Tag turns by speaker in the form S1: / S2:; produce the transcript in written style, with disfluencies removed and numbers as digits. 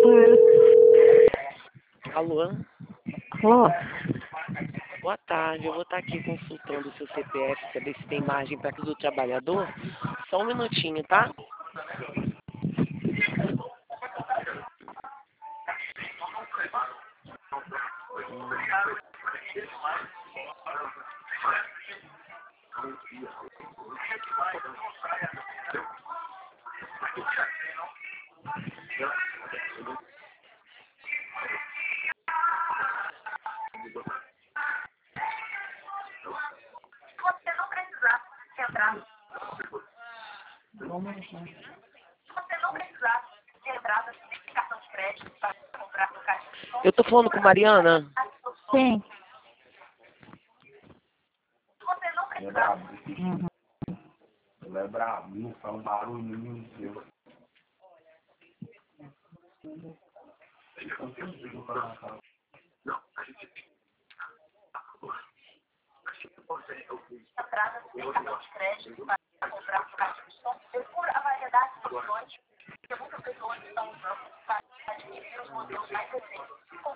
S1: Alô?
S2: Alô?
S1: Boa tarde, eu vou estar aqui consultando o seu CPF, saber se tem margem para do trabalhador. Só um minutinho, tá?
S3: Você não precisar entrar. Você não precisar de entrada de cartão de crédito para comprar no caixa.
S1: Eu tô falando com Mariana.
S2: Sim.
S3: Você não precisar.
S2: Uhum.
S4: Ele é brabo, não faz um barulho nenhum seu.
S3: Entrada de cartão de crédito para comprar no caixa de som. Procura a variedade de opções que muitas pessoas estão usando para adquirir os modelos mais recentes.